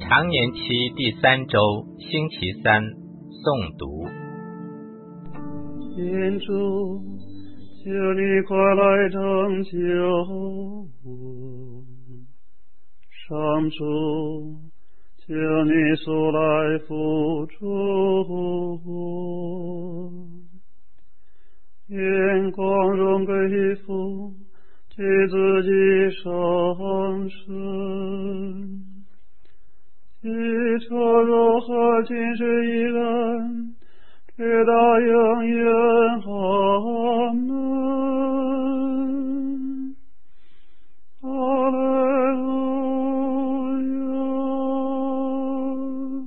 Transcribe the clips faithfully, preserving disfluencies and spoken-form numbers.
常年期第三周星期三诵读。 天主，求你快来拯救我；上主，求你速来扶助我。愿光荣归父及子及圣神，祈求如何今世依然，直到永远。阿门。哈利路亚。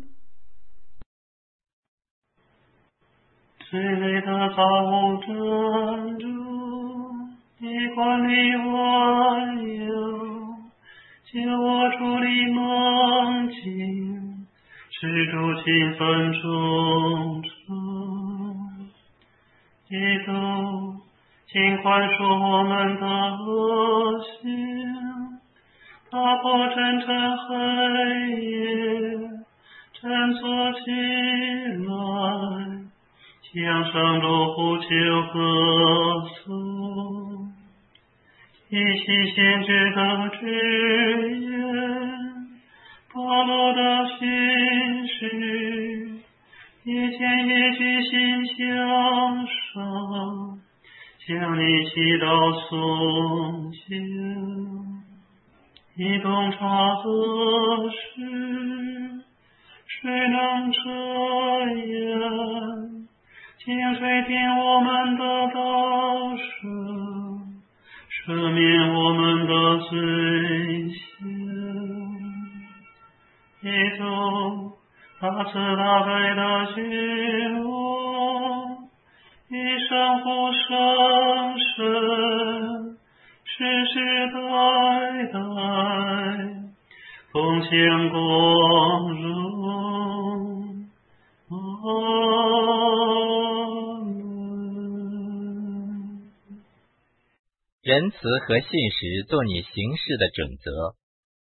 最美的造物真主，你管理万有，救我出离梦境，使主亲分忠诚。基督，请宽恕我们的恶行，打破沉沉黑夜，振作起来，向上主呼求歌颂，一起先知的旨言，保罗的心事，一前一句心向上，向你祈祷颂行。你洞察何事，谁能遮掩？请垂听我们的祷声，赦免我们的罪行。基督，大慈大悲的君王，一生护生神，世世代代奉献光荣。阿门。 仁慈和信实做你行事的准则。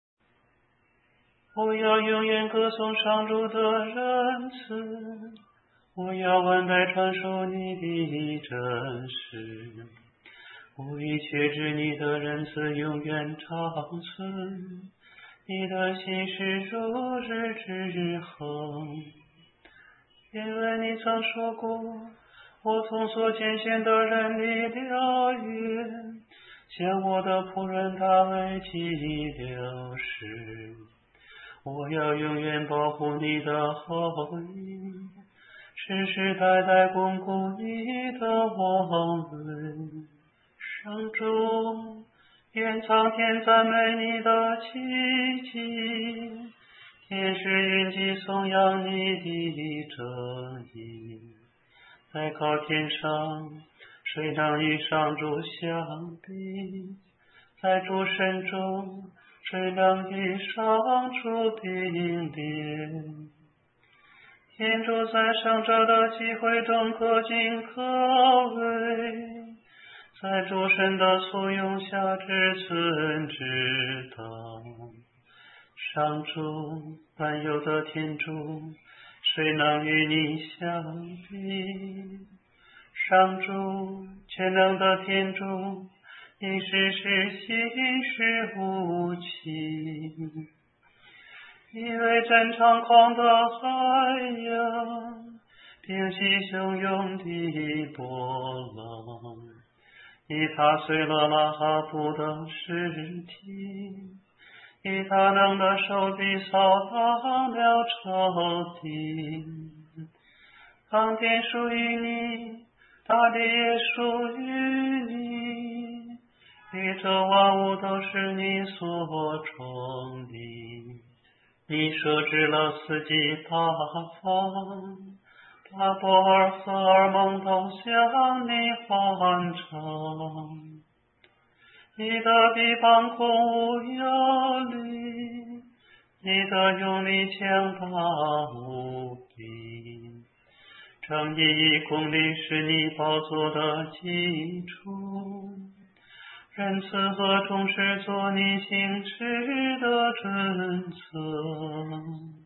我要永远歌颂上主的仁慈，我要万代传说你的真实。我一切知你的仁慈永远长存，你的心是如日之恒。因为你曾说过，我从所拣选的人里了约，将我的仆人大卫记了誓。我要永远保护你的后裔，世世代代巩固你的王位。上主，愿苍天赞美你的奇迹，天使云集颂扬你的正义。在高天上，谁能与上主相比？在诸神中，谁能与上主并列？天主在圣者的集会中可敬可畏，在诸神的簇拥下至尊至当。上主，万有的天主，谁能与你相比？上主，全能的天主，你时时心事无情。你为真猖狂的海洋，平息汹涌的波浪。你踏碎了拉哈布的尸体，以大能的手臂扫荡了仇敌。苍天属于你，大地也属于你，宇宙万物都是你所创的。你设置了四季八方，把波尔荷尔蒙都向你欢唱。你的臂膀空无压力，你的用力强大无比。正义与公理是你宝座的基础，仁慈和忠实做你行事的准则。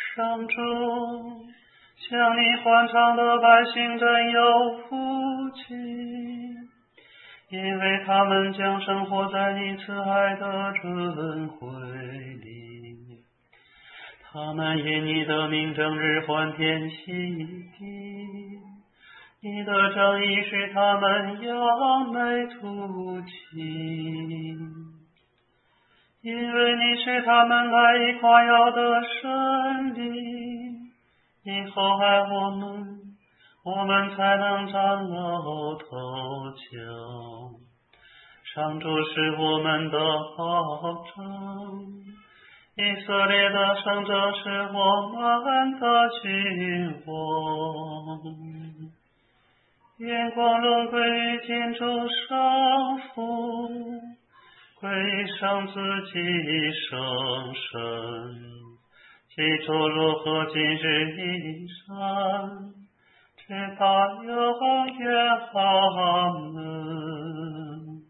上主，向你欢唱的百姓真有福气，因为他们将生活在你慈爱的尊惠里。他们因你的名正日欢天喜地，你的正义使他们扬眉吐气。因为你是他们赖以夸耀的神灵，你厚爱我们，我们才能崭露头角。上主是我们的保障，以色列的圣者是我们的君王。愿光荣归于天主上父，归于圣子及圣神，起初如何今日依然，直到永远。阿门。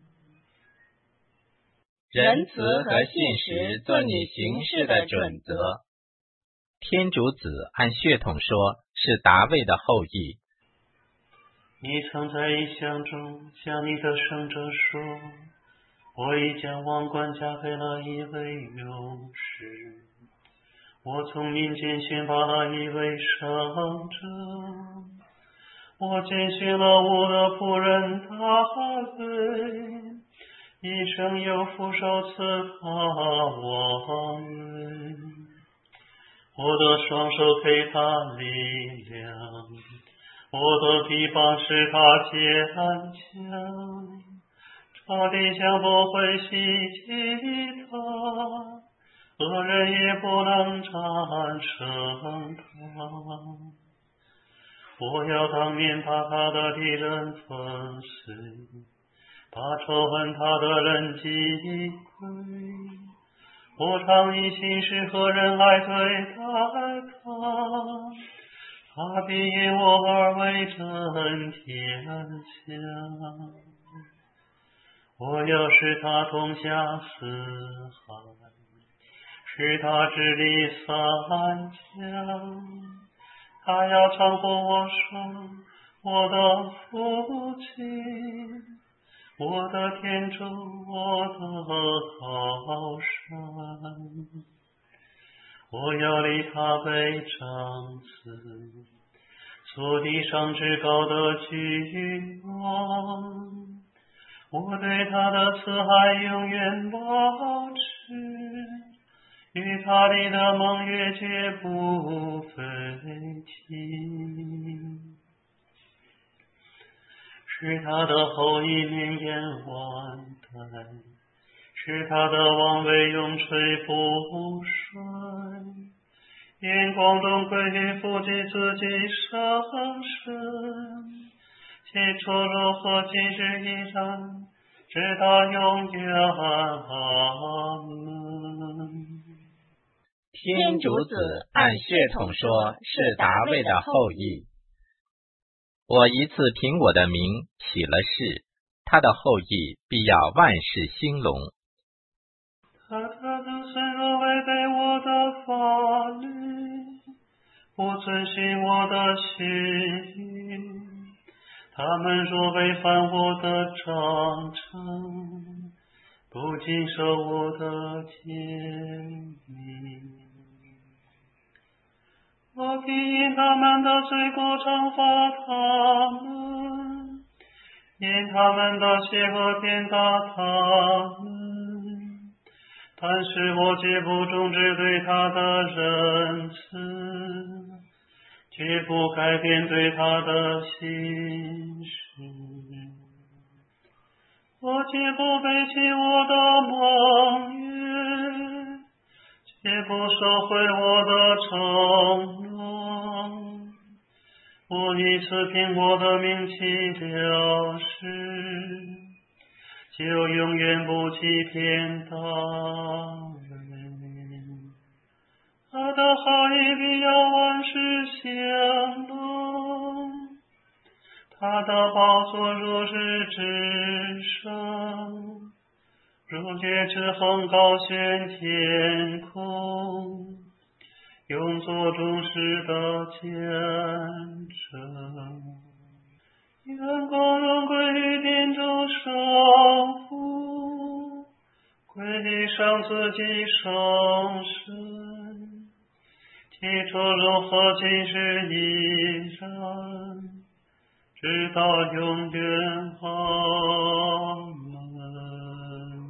仁慈和信实做你行事的准则。天主子按血统说是达卫的后裔。 你曾在异象中向你的圣者说，我已将王冠加给了一位勇士，我从民间选拔了一位圣者，我拣选了我的仆人大卫，一生有福受赐他王位，我的双手给他力量，我的臂膀使他坚强，这地将不会袭击他，恶人也不能战胜他。我要当面把他的敌人粉碎，把仇恨他的人击溃。我常以信实和仁爱对待他，他必因我而为真天下。我要使他通下四海，使他治理三江。他要称呼我说，我的父亲，我的天主，我的好神。我要立他为长子，做地上至高的君王。我对他的慈爱永远保持，与他立的盟约绝不废弃，使他的后裔绵延万代，使他的王位永垂不衰。愿光荣归于父及子及圣神，起初如何今日依然，直到永远。阿门。 天主子按血统说是达卫的后裔。我一次凭我的名起了誓，他的后裔必要万世兴隆。 他的子孙若违背我的法律，不遵循我的训谕，他们若违反我的章程，不谨守我的诫命，我必因他们的罪过惩罚他们，因他们的邪恶鞭打他们。但是我绝不终止对他的仁慈，绝不改变对他的信实。我绝不背弃我的盟约，绝不收回我的承诺。我一次凭我的名起了誓，就永远不欺骗他人。他的好意必要万世享乐，他的宝座如日之升，如月之恒高悬天空。 用作忠实的见证。愿光荣归于天主圣父，归于上子及圣神，其中融合今世依然，直到永远。阿门。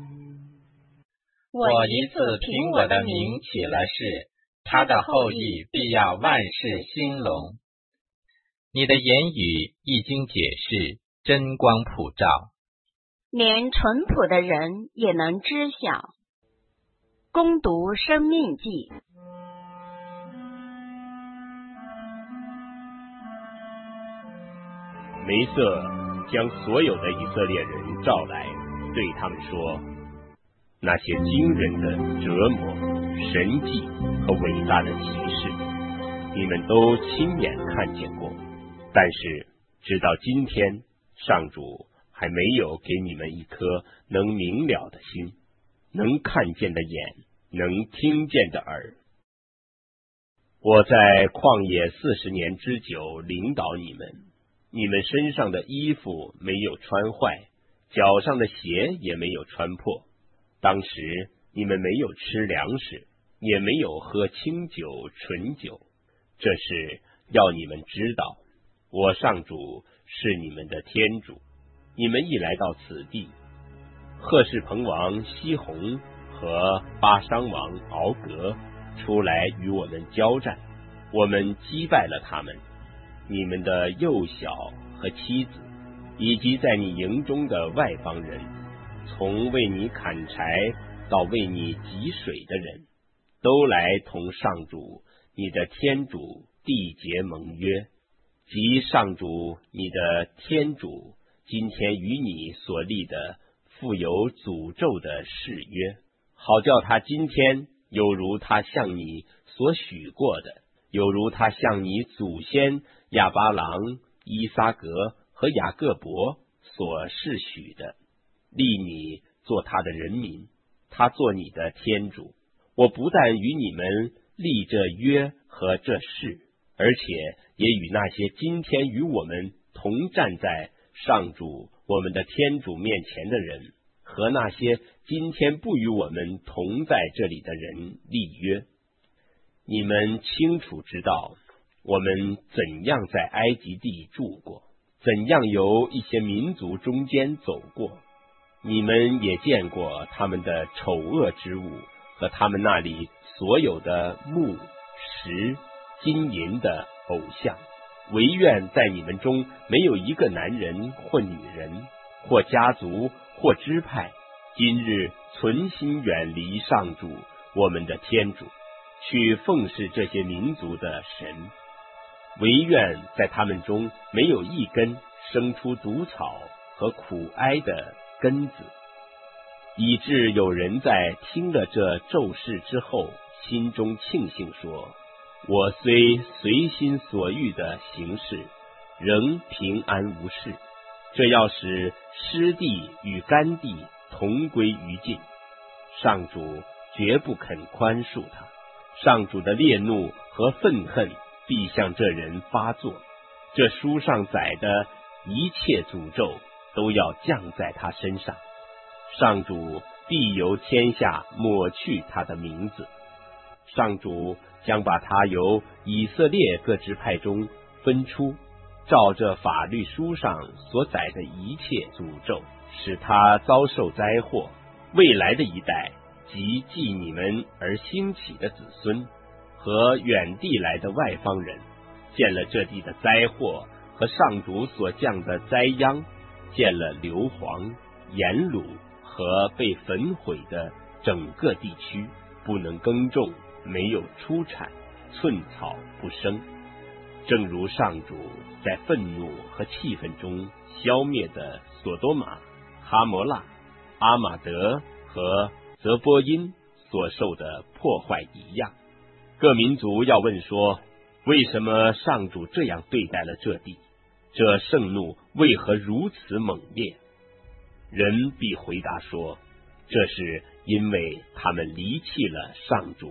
我一次凭我的名起了誓，他的后裔必要万事兴隆。你的言语一经解释，真光普照， 连淳朴的人也能知晓。攻读生命记。 梅瑟将所有的以色列人召来，对他们说，那些惊人的折磨、神迹和伟大的奇事，你们都亲眼看见过，但是直到今天，上主还没有给你们一颗能明了的心，能看见的眼，能听见的耳。我在旷野四十年之久领导你们，你们身上的衣服没有穿坏，脚上的鞋也没有穿破。当时你们没有吃粮食，也没有喝清酒、醇酒，这是要你们知道，我上主是你们的天主。你们一来到此地，赫士彭王西宏和巴商王敖格出来与我们交战，我们击败了他们。你们的幼小和妻子，以及在你营中的外邦人，从为你砍柴到为你汲水的人，都来同上主你的天主缔结盟约，即上主你的天主今天与你所立的富有诅咒的誓约，好叫他今天有如他向你所许过的，有如他向你祖先亚巴郎、伊撒格和雅各伯所示许的，立你做他的人民，他做你的天主。我不但与你们立这约和这誓，而且也与那些今天与我们同站在上主我们的天主面前的人，和那些今天不与我们同在这里的人立约。你们清楚知道我们怎样在埃及地住过，怎样由一些民族中间走过，你们也见过他们的丑恶之物和他们那里所有的木、石、金银的偶像。唯愿在你们中没有一个男人或女人或家族或支派，今日存心远离上主我们的天主，去奉事这些民族的神。唯愿在他们中没有一根生出毒草和苦哀的根子，以致有人在听了这咒誓之后，心中庆幸说，我虽随心所欲的行事，仍平安无事。这要使湿地与干地同归于尽。上主绝不肯宽恕他，上主的烈怒和愤恨必向这人发作。这书上载的一切诅咒都要降在他身上，上主必由天下抹去他的名字。上主将把他由以色列各支派中分出，照着法律书上所载的一切诅咒，使他遭受灾祸。未来的一代，即继你们而兴起的子孙和远地来的外邦人，见了这地的灾祸和上主所降的灾殃，见了硫磺、盐卤和被焚毁的整个地区，不能耕种，没有出产，寸草不生。正如上主在愤怒和气愤中消灭的索多玛、哈摩拉、阿玛德和泽波因所受的破坏一样。各民族要问说，为什么上主这样对待了这地？这盛怒为何如此猛烈？人必回答说，这是因为他们离弃了上主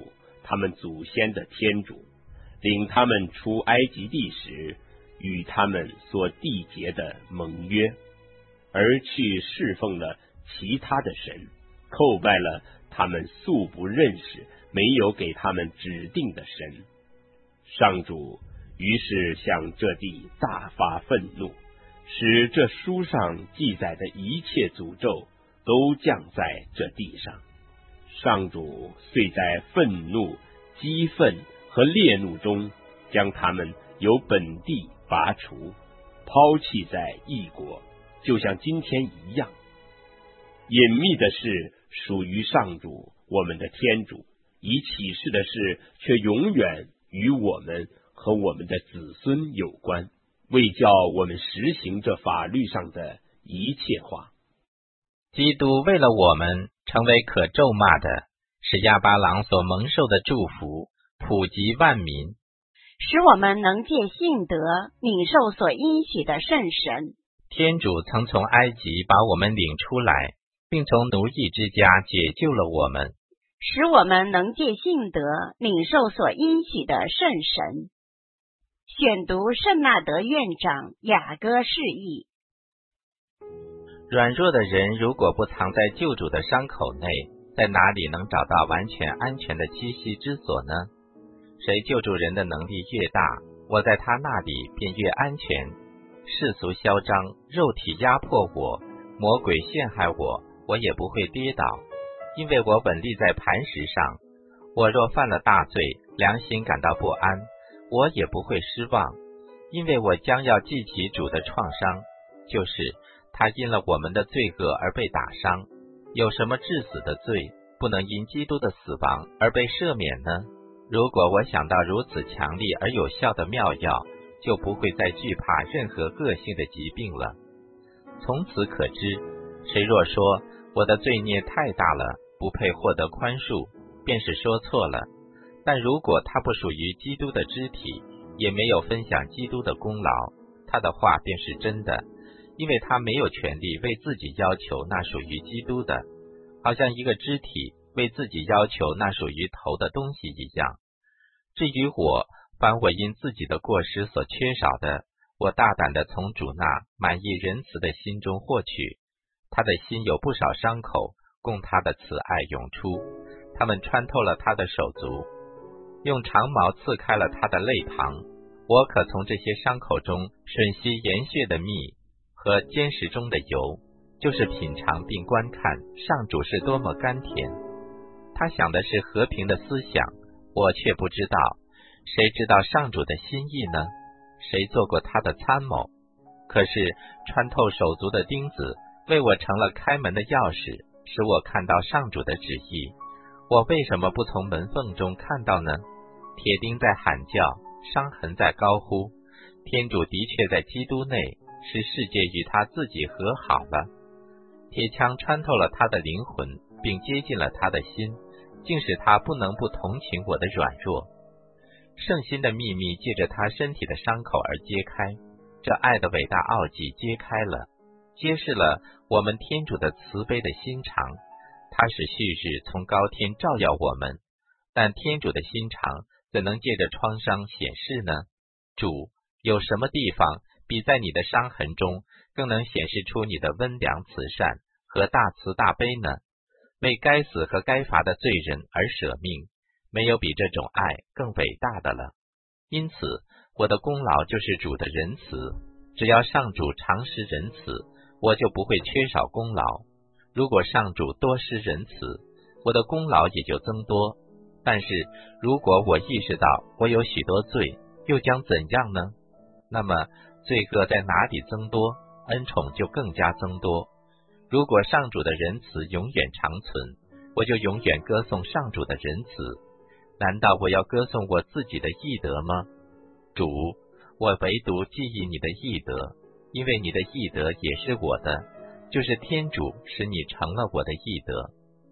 他们祖先的天主，领他们出埃及地时与他们所缔结的盟约，而去侍奉了其他的神，叩拜了他们素不认识、没有给他们指定的神。上主于是向这地大发愤怒，使这书上记载的一切诅咒都降在这地上。上主遂在愤怒、激愤和烈怒中，将他们由本地拔除，抛弃在异国，就像今天一样。隐秘的事属于上主我们的天主，已启示的事却永远与我们和我们的子孙有关，为叫我们实行这法律上的一切话。 基督为了我们成为可咒骂的，是亚巴郎所蒙受的祝福，普及万民， 使我们能借信德领受所应许的圣神。 天主曾从埃及把我们领出来，并从奴役之家解救了我们， 使我们能借信德领受所应许的圣神。选读圣纳德院长雅歌释义。 软弱的人如果不藏在救主的伤口内，在哪里能找到完全安全的栖息之所呢？谁救助人的能力越大，我在他那里便越安全。世俗嚣张，肉体压迫我，魔鬼陷害我，我也不会跌倒，因为我稳立在磐石上。我若犯了大罪，良心感到不安，我也不会失望，因为我将要记起主的创伤，就是他因了我们的罪恶而被打伤。有什么致死的罪不能因基督的死亡而被赦免呢？如果我想到如此强力而有效的妙药，就不会再惧怕任何恶性的疾病了。从此可知，谁若说我的罪孽太大了，不配获得宽恕，便是说错了。但如果他不属于基督的肢体，也没有分享基督的功劳，他的话便是真的，因为他没有权利为自己要求那属于基督的，好像一个肢体为自己要求那属于头的东西一样。至于我，凡我因自己的过失所缺少的，我大胆地从主那满意仁慈的心中获取。他的心有不少伤口，供他的慈爱涌出，他们穿透了他的手足，用长矛刺开了他的肋旁。我可从这些伤口中吮吸盐血的蜜和坚石中的油，就是品尝并观看上主是多么甘甜。他想的是和平的思想，我却不知道。谁知道上主的心意呢？谁做过他的参谋？可是穿透手足的钉子为我成了开门的钥匙，使我看到上主的旨意。我为什么不从门缝中看到呢？铁钉在喊叫，伤痕在高呼。天主的确在基督内，使世界与他自己和好了。铁枪穿透了他的灵魂，并接近了他的心，竟使他不能不同情我的软弱。圣心的秘密借着他身体的伤口而揭开，这爱的伟大奥迹揭开了，揭示了我们天主的慈悲的心肠。他使旭日从高天照耀我们，但天主的心肠怎能借着创伤显示呢？主，有什么地方比在你的伤痕中更能显示出你的温良慈善和大慈大悲呢？为该死和该罚的罪人而舍命，没有比这种爱更伟大的了。因此，我的功劳就是主的仁慈。只要上主常施仁慈，我就不会缺少功劳。如果上主多施仁慈，我的功劳也就增多。但是，如果我意识到我有许多罪，又将怎样呢？那么，罪恶在哪里增多，恩宠就更加增多。如果上主的仁慈永远长存，我就永远歌颂上主的仁慈。难道我要歌颂我自己的义德吗？主，我唯独记忆你的义德，因为你的义德也是我的，就是天主使你成了我的义德。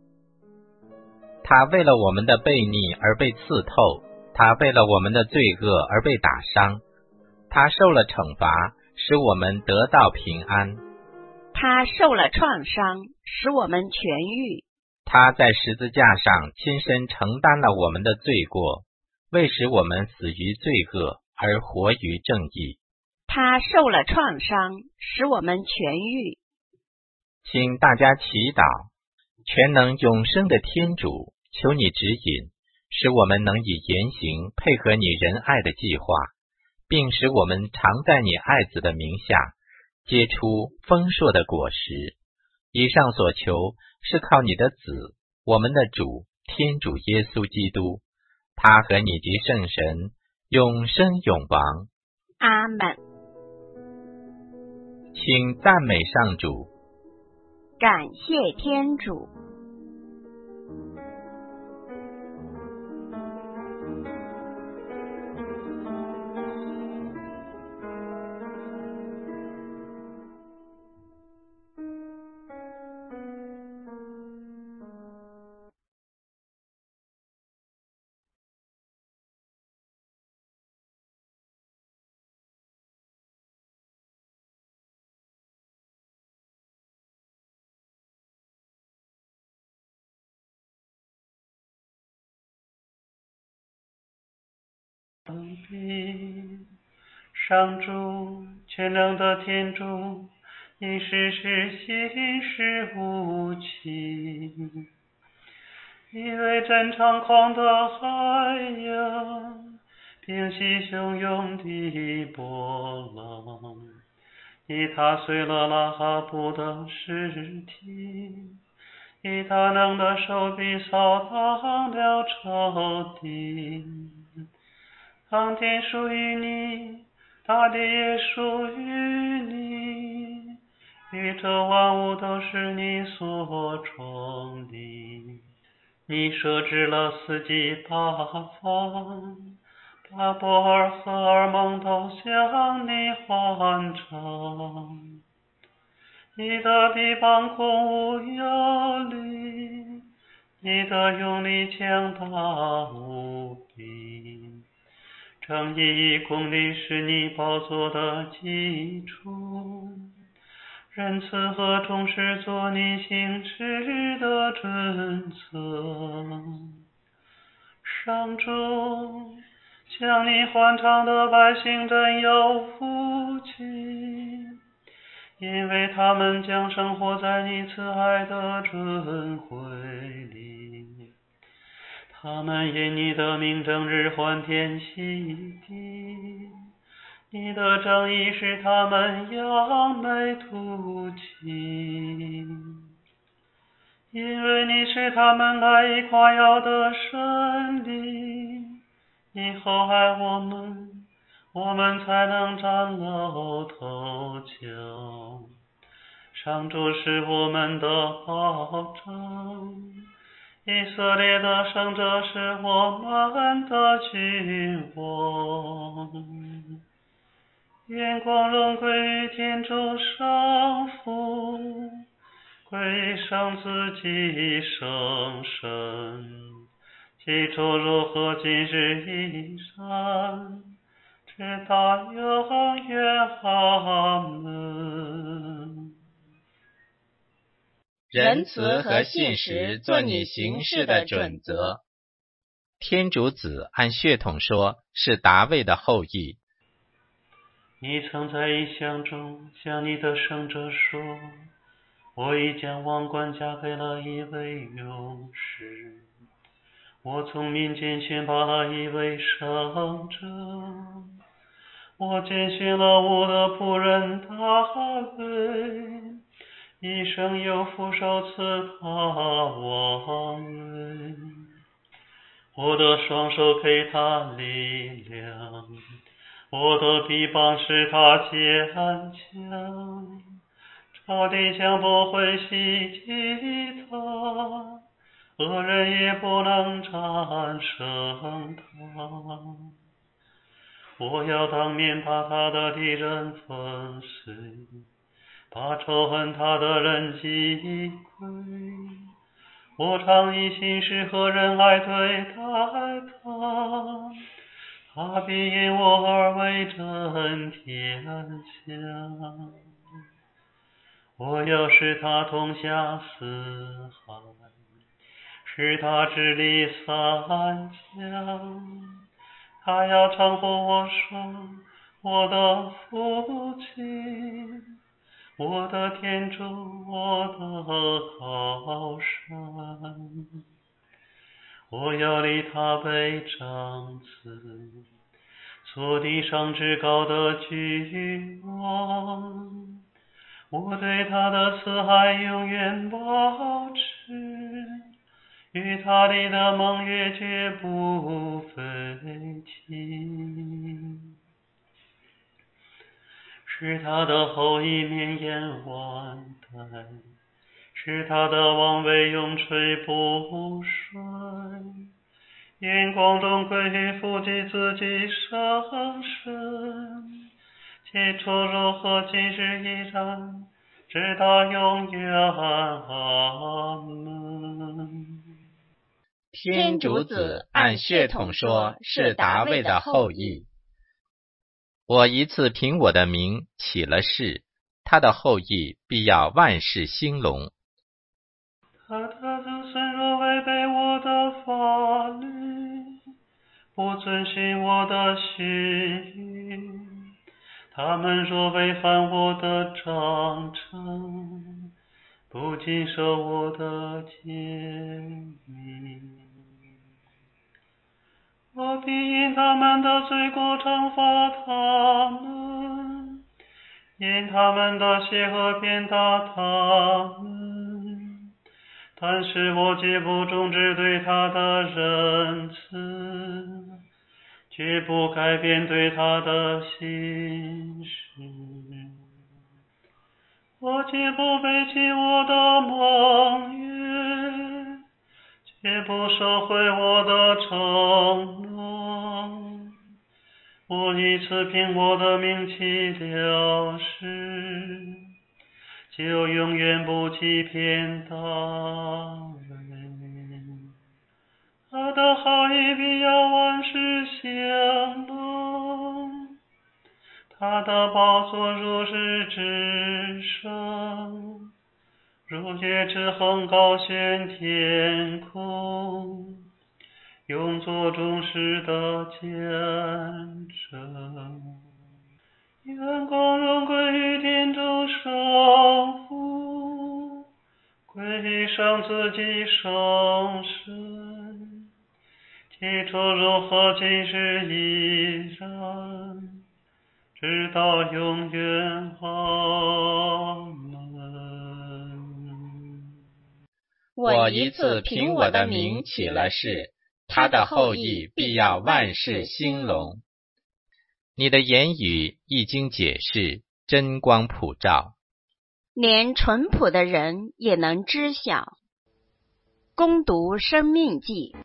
他为了我们的悖逆而被刺透，他为了我们的罪恶而被打伤，他受了惩罚，使我们得到平安。 他受了创伤，使我们痊愈。 他在十字架上亲身承担了我们的罪过，为使我们死于罪恶而活于正义。 他受了创伤，使我们痊愈。 请大家祈祷，全能永生的天主，求你指引，使我们能以言行配合你仁爱的计划，并使我们常在你爱子的名下结出丰硕的果实。以上所求是靠你的子，我们的主天主耶稣基督，他和你及圣神永生永王。 阿们。 请赞美上主。 感谢天主。 上主，全能的天主，你时时心事无情，你为真猖狂的海洋平息汹涌的波浪，你踏碎了拉哈布的尸体，以大能的手臂扫荡了仇敌。苍天属于你，大地也属于你，宇宙万物都是你所创的。你设置了四季八方，把波尔荷尔蒙都向你欢唱。你的臂膀空无有力，你的用力强大无比。正义公理是你宝座的基础，仁慈和忠实做你行事的准则。上主，向你欢唱的百姓真有福气，因为他们将生活在你慈爱的尊惠里。他们因你的名正日欢天喜地，你的正义使他们扬眉吐气，因为你是他们赖以夸耀的胜利。你厚爱我们，我们才能崭露头角。上主是我们的保障，以色列的圣者是我们的君王。愿光荣归于天主圣父，归于圣子及圣神，起初如何今日依然，直到永远。阿们。 仁慈和信实做你行事的准则。天主子按血统说是达味的后裔。 你曾在异象中向你的圣者说，我已将王冠嫁给了一位勇士，我从民间选拔了一位圣者，我拣选了我的仆人大卫，一生有福受赐他王位，我的双手给他力量，我的臂膀使他坚强，仇敌将不会袭击他，恶人也不能战胜他。我要当面把他的敌人粉碎，把仇恨他的人击溃。我常以信实和仁爱对待他，他必因我而威震天下。我要使他通下死海， 使他治理三江。他要称呼我说，我的父亲，我的天主，我的高山。我要立他为长子，做地上至高的君王。我对他的慈爱永远保持，与他立的盟约绝不废弃，使他的后裔绵延万代，使他的王位永垂不衰。眼光中归于父及子及圣神，起初如何，今日依然，直到永远。阿门。 天主子按血统说是达味的后裔。我一次凭我的名起了誓，他的后裔必要万世兴隆。 他的子孙若违背我的法律，不遵循我的训语，他们若违反我的章程，不谨守我的诫命，我必因他们的罪过惩罚他们，因他们的邪恶鞭打他们，但是我绝不终止对他的仁慈，绝不改变对他的心事。我绝不背弃我的盟约，绝不收回我的承诺。我一次凭我的名起了誓，就永远不欺骗大人。他的好意必要万世兴隆，他的宝座如日之升，如月之恒高悬天空，永作众世的见证。愿光荣归于天主圣父，归于圣子及圣神，起初如何，今日依然，直到永远。阿门。 我一次凭我的名起了誓，他的后裔必要万世兴隆。你的言语一经解释，真光普照， 连淳朴的人也能知晓。攻读生命记。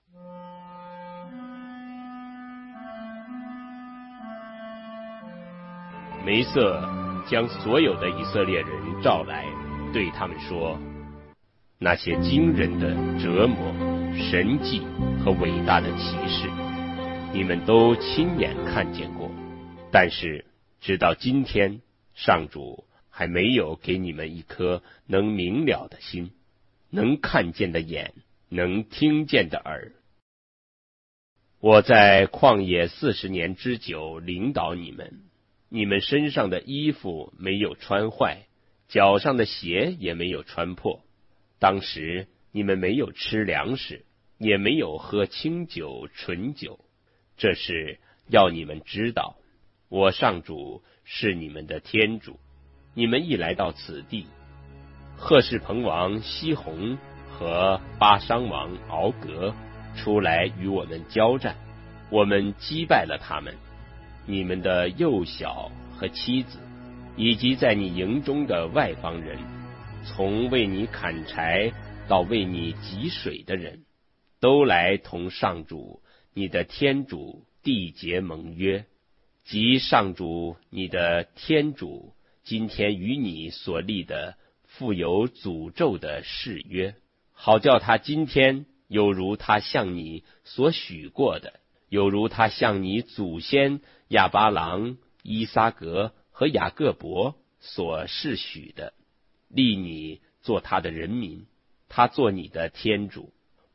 梅瑟将所有的以色列人召来，对他们说，那些惊人的折磨、神迹和伟大的奇事，你们都亲眼看见过，但是直到今天，上主还没有给你们一颗能明了的心，能看见的眼，能听见的耳。我在旷野四十年之久领导你们，你们身上的衣服没有穿坏，脚上的鞋也没有穿破。当时你们没有吃粮食，也没有喝清酒、醇酒，这是要你们知道，我上主是你们的天主。你们一来到此地，赫士彭王西宏和巴商王敖格出来与我们交战，我们击败了他们。你们的幼小和妻子，以及在你营中的外邦人，从为你砍柴到为你汲水的人，都来同上主你的天主缔结盟约，即上主你的天主今天与你所立的富有诅咒的誓约，好叫他今天有如他向你所许过的，有如他向你祖先亚巴郎、伊撒格和雅各伯所示许的，立你做他的人民，他做你的天主。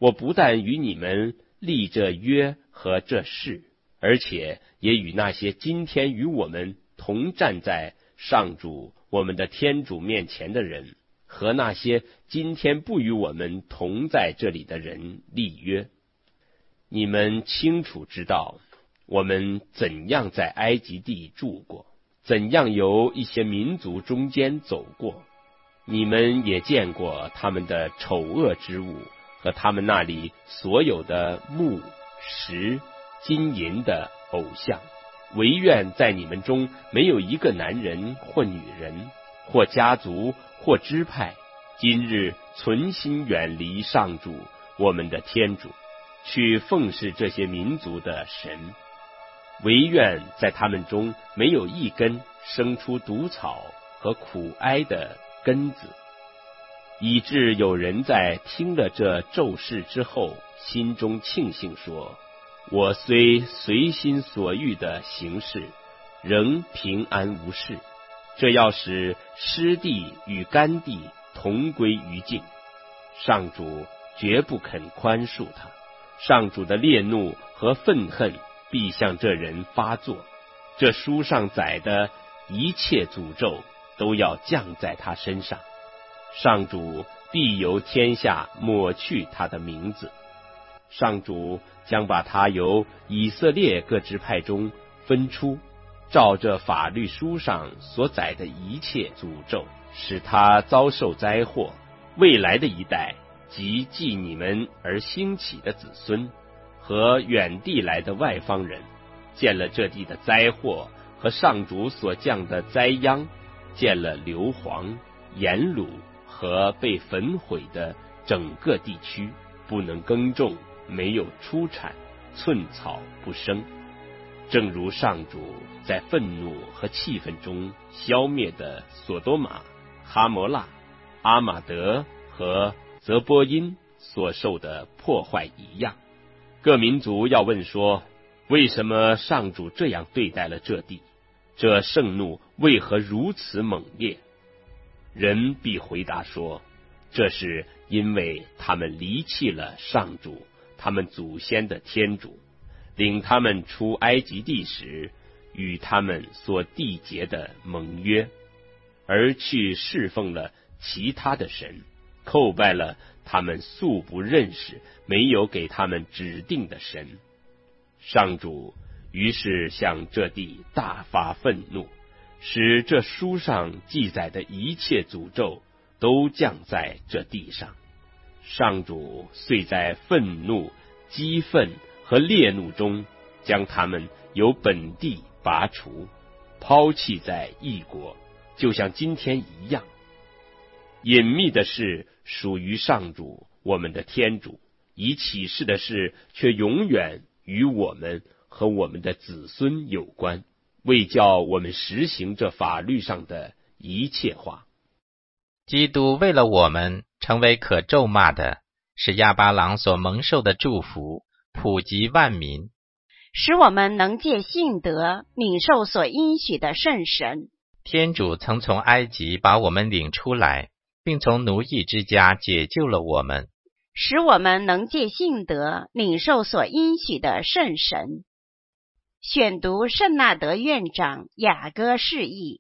我不但与你们立这约和这事，而且也与那些今天与我们同站在上主我们的天主面前的人，和那些今天不与我们同在这里的人立约。你们清楚知道我们怎样在埃及地住过，怎样由一些民族中间走过，你们也见过他们的丑恶之物和他们那里所有的木石金银的偶像。惟愿在你们中没有一个男人或女人或家族或支派，今日存心远离上主我们的天主，去奉侍这些民族的神。惟愿在他们中没有一根生出毒草和苦哀的根子，以致有人在听了这咒誓之后，心中庆幸说，我虽随心所欲的行事，仍平安无事。这要使湿地与干地同归于尽。上主绝不肯宽恕他，上主的烈怒和愤恨必向这人发作，这书上载的一切诅咒都要降在他身上。上主必由天下抹去他的名字，上主将把他由以色列各支派中分出，照这法律书上所载的一切诅咒，使他遭受灾祸。未来的一代，即继你们而兴起的子孙和远地来的外方人，见了这地的灾祸和上主所降的灾殃，见了硫磺、盐卤和被焚毁的整个地区，不能耕种，没有出产，寸草不生，正如上主在愤怒和气愤中消灭的索多玛、哈摩拉、阿玛德和泽波因所受的破坏一样。各民族要问说，为什么上主这样对待了这地？这盛怒为何如此猛烈？人必回答说，这是因为他们离弃了上主他们祖先的天主，领他们出埃及地时与他们所缔结的盟约，而去侍奉了其他的神，叩拜了他们素不认识没有给他们指定的神。上主于是向这地大发愤怒，使这书上记载的一切诅咒都降在这地上。上主遂在愤怒、激愤和烈怒中，将他们由本地拔除，抛弃在异国，就像今天一样。隐秘的事属于上主我们的天主，已启示的事却永远与我们和我们的子孙有关，为叫我们实行这法律上的一切话。 基督为了我们成为可咒骂的，是亚巴郎所蒙受的祝福，普及万民， 使我们能借信德领受所应许的圣神。 天主曾从埃及把我们领出来，并从奴役之家解救了我们， 使我们能借信德领受所应许的圣神。选读圣纳德院长雅歌释义。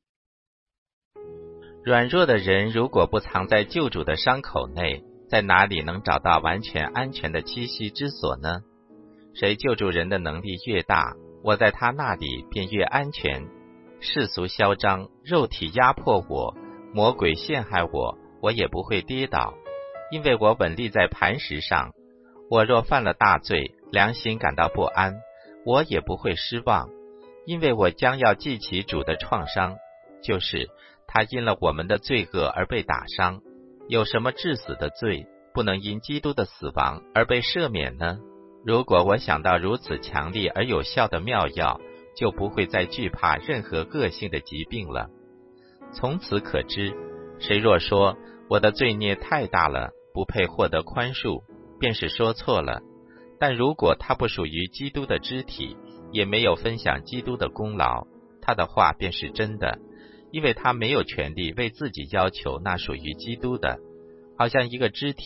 软弱的人如果不藏在救主的伤口内，在哪里能找到完全安全的栖息之所呢？谁救助人的能力越大，我在他那里便越安全。世俗嚣张，肉体压迫我，魔鬼陷害我，我也不会跌倒，因为我稳立在磐石上。我若犯了大罪，良心感到不安，我也不会失望，因为我将要记起主的创伤，就是他因了我们的罪恶而被打伤。有什么致死的罪不能因基督的死亡而被赦免呢？如果我想到如此强力而有效的妙药，就不会再惧怕任何个性的疾病了。从此可知，谁若说我的罪孽太大了，不配获得宽恕，便是说错了。但如果他不属于基督的肢体，也没有分享基督的功劳，他的话便是真的，因为他没有权利为自己要求那属于基督的，好像一个肢体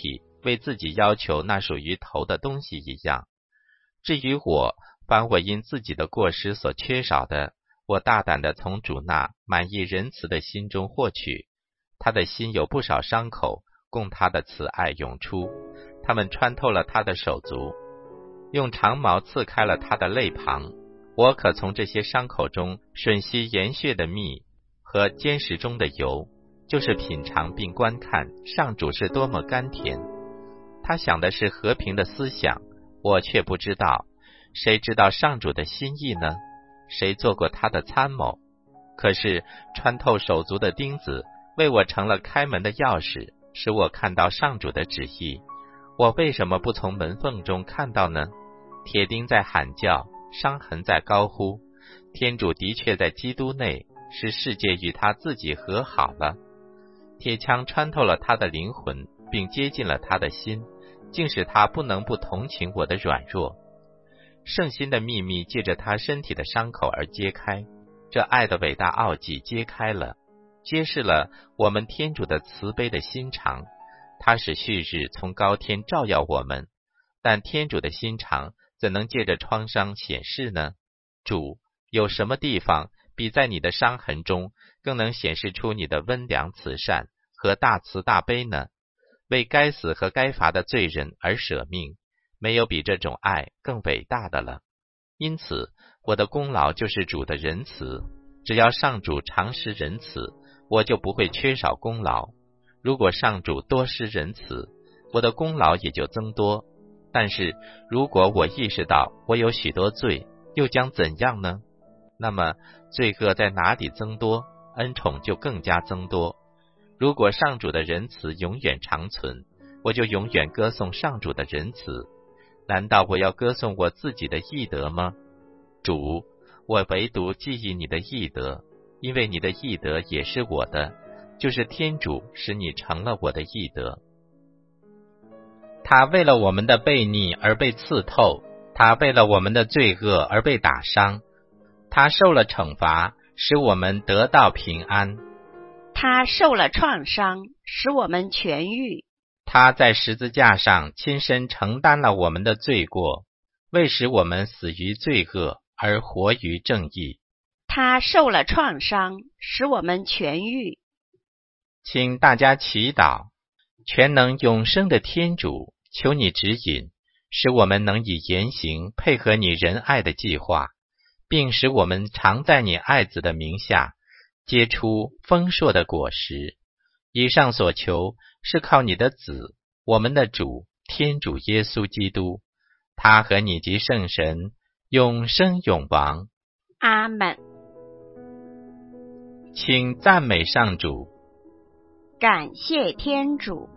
为自己要求那属于头的东西一样。至于我，凡我因自己的过失所缺少的，我大胆地从主那满意仁慈的心中获取。他的心有不少伤口，供他的慈爱涌出，他们穿透了他的手足，用长矛刺开了他的肋旁。我可从这些伤口中吮吸盐血的蜜和坚石中的油，就是品尝并观看上主是多么甘甜。他想的是和平的思想，我却不知道。谁知道上主的心意呢？谁做过他的参谋？可是穿透手足的钉子为我成了开门的钥匙，使我看到上主的旨意。我为什么不从门缝中看到呢？铁钉在喊叫，伤痕在高呼。天主的确在基督内，使世界与他自己和好了。铁枪穿透了他的灵魂，并接近了他的心，竟使他不能不同情我的软弱。圣心的秘密借着他身体的伤口而揭开，这爱的伟大奥迹揭开了，揭示了我们天主的慈悲的心肠。他使旭日从高天照耀我们，但天主的心肠怎能借着创伤显示呢？主，有什么地方比在你的伤痕中更能显示出你的温良慈善和大慈大悲呢？为该死和该罚的罪人而舍命，没有比这种爱更伟大的了。因此，我的功劳就是主的仁慈。只要上主常施仁慈，我就不会缺少功劳。如果上主多施仁慈，我的功劳也就增多。但是，如果我意识到我有许多罪，又将怎样呢？那么，罪恶在哪里增多，恩宠就更加增多。如果上主的仁慈永远长存，我就永远歌颂上主的仁慈。难道我要歌颂我自己的义德吗？主，我唯独记忆你的义德，因为你的义德也是我的，就是天主使你成了我的义德。他为了我们的悖逆而被刺透，他为了我们的罪恶而被打伤，他受了惩罚，使我们得到平安。 他受了创伤，使我们痊愈。 他在十字架上亲身承担了我们的罪过，为使我们死于罪恶而活于正义。 他受了创伤，使我们痊愈。 请大家祈祷。全能永生的天主，求你指引，使我们能以言行配合你仁爱的计划，并使我们常在你爱子的名下结出丰硕的果实。以上所求是靠你的子，我们的主天主耶稣基督，他和你及圣神永生永王。 阿们。 请赞美上主。 感谢天主。